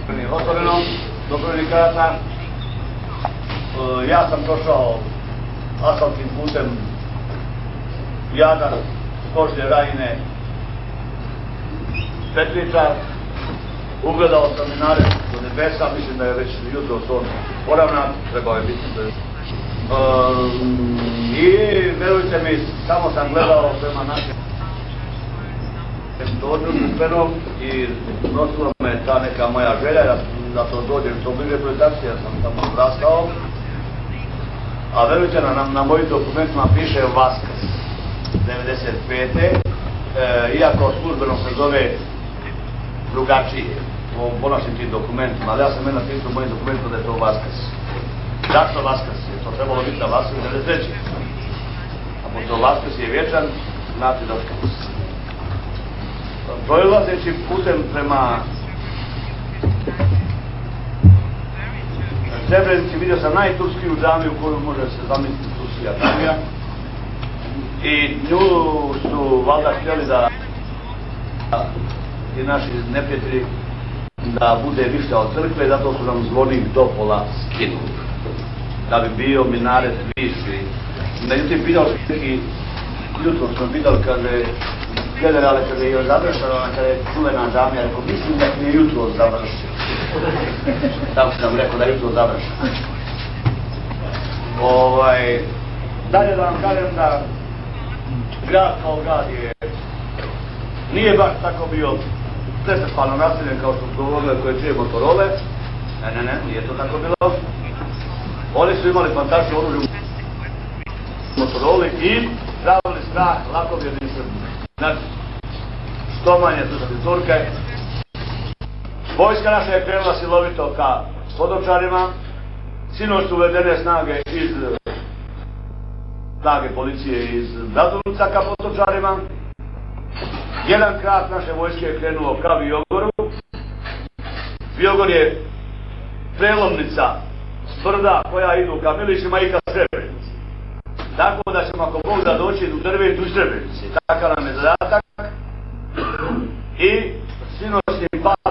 otvorenom, dobrovoljnih karata. Ja sam prošao asfaltnim putem Jadar, Kožlje, Rajine, Petliča. Ugledao sam minare do nebesa, mislim da je već jutro on poravnat, trebao je biti. I verujte mi, samo sam gledao prema našem dođu i nosila me ta neka moja želja da to dođem što bliže projektacije, ja sam tamo odrastao. A verujte, na mojim dokumentima piše Vaskrs 95. Iako službeno se zove drugačije po našim tim dokumentima, ali ja sam napisao u mojim dokumentima da je to Vaskrs. Zašto Vaskrs? Je to trebalo biti na Vaskrs 93. A pošto Vaskrs je vječan, znači da Vaskrs. Prolazeći putem prema Srebrenici vidio sam najturskiju džamiju koju može se zamisliti turskija džamija i nju su valjda htjeli da i naši neprijatelji da bude više od crkve, zato su nam zvonik do pola skinuli da bi bio minaret viši. Međutim, pitao sam neki jutro smo pitali kaže generale, kada je još završeno, kada je čuvena džamija, rekao, mislim da je jutro završio. Tako sam rekao da je jutro završeno. Dalje da vam kažem da grad kao grad nije baš tako bio presrpano naseljen kao što su govorile koje čije Motorole. Ne, nije to tako bilo. Oni su imali fantastično oružje Motoroli i pravili strah lakovjernim Srbima. Znači, što manje slušati Turke. Vojska naša je krenula silovito ka Potočarima. Sinoć su uvedene snage iz policije iz Bratunica ka Potočarima. Jedan krak naše vojske je krenuo ka Biogoru. Biogor je prelomnica tvrda koja idu ka Milišima i ka Srebrenici. Tako da ćemo ako Bog da doći do Drvenicu i Srebrenici. Takav nam je zadatak. I sinoćnim